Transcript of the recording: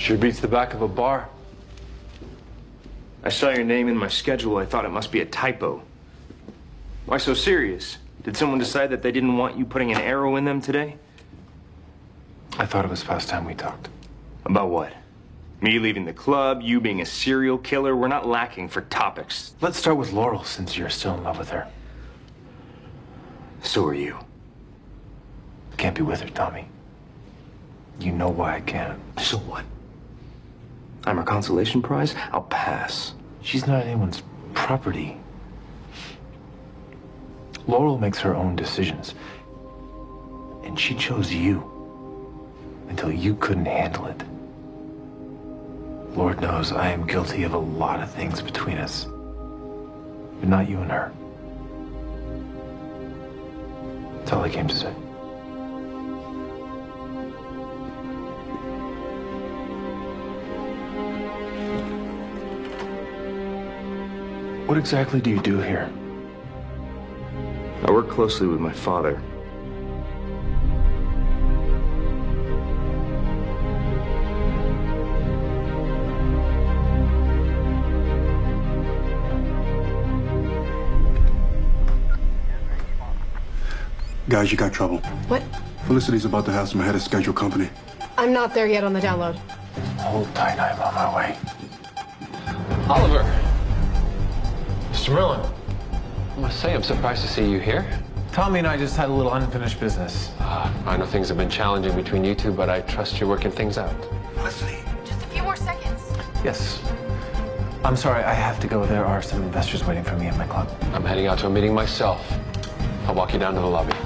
Sure beats the back of a bar. I saw your name in my schedule. I thought it must be a typo. Why so serious? Did someone decide that they didn't want you putting an arrow in them today? I thought it was past time we talked. About what? Me leaving the club, you being a serial killer? We're not lacking for topics. Let's start with Laurel, since you're still in love with her. So are you. Can't be with her, Tommy. You know why I can't. So what? I'm her consolation prize? I'll pass. She's not anyone's property. Laurel makes her own decisions. And she chose you until you couldn't handle it. Lord knows I am guilty of a lot of things between us. But not you and her. That's all I came to say. What exactly do you do here? I work closely with my father. Guys, you got trouble. What? Felicity's about to have some ahead of schedule company. I'm not there yet on the download. Hold tight, I'm on my way. Oliver! Mr. Merlin. I must say, I'm surprised to see you here. Tommy and I just had a little unfinished business. I know things have been challenging between you two, but I trust you're working things out. Felicity. Just a few more seconds. Yes. I'm sorry, I have to go. There are some investors waiting for me at my club. I'm heading out to a meeting myself. I'll walk you down to the lobby.